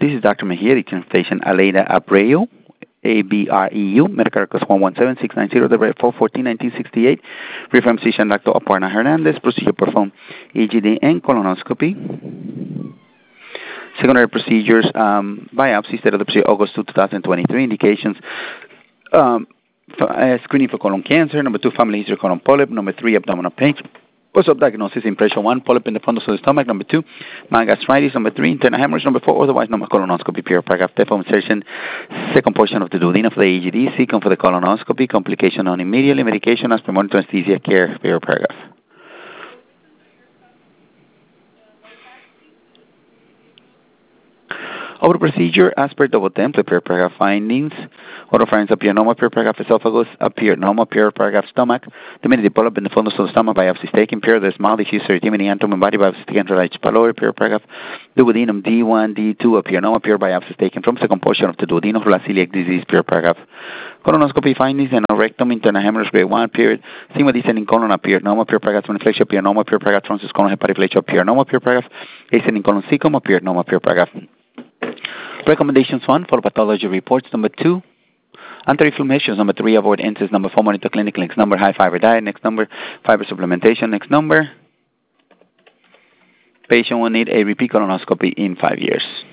This is Dr. Mejia, the translation Aleida Abreu, ABREU, medical records 117-690-414-1968. Reference physician Dr. Aparna Hernandez. Procedure performed EGD and colonoscopy. Secondary procedures, biopsy, state of the procedure, August 2, 2023. Indications, screening for colon cancer. Number 2, family history of colon polyp. Number 3, abdominal pain. Post-op diagnosis, impression 1, polyp in the front of the stomach. Number 2, mild gastritis. Number 3, internal hemorrhage. Number 4, otherwise normal colonoscopy. Period. Paragraph F insertion, second portion of the duodenum for the AGD. Second for the colonoscopy. Complication on immediately. Medication as per monitor anesthesia care. Period. Paragraph. Over procedure, as per double template, period. Paragraph findings. Oropharynx appear normal, period. Paragraph esophagus appear normal, period. Paragraph stomach. The minute developed in the fundus of the stomach, biopsy taken, period. There's mild diffuse erythema, abdomen, body biopsy taken from H. pylori, period. Paragraph. Duodenum D1, D2 appear normal, period. Biopsy taken from second portion of the duodenum for celiac disease, period. Paragraph. Colonoscopy findings and rectum, internal hemorrhage, grade 1, period. Sigma descending colon appear normal, period. Paragraph inflection appear normal, period. Paragraph transverse colon hepatoflexion appear normal, period. Paragraph. Ascending colon cecum appear normal, period. Paragraph. Recommendations 1, follow pathology reports. Number 2, anti-inflammations. Number 3, avoid NSAIDs. Number 4, monitor clinic. Next number, high fiber diet. Next number, fiber supplementation. Next number, patient will need a repeat colonoscopy in 5 years.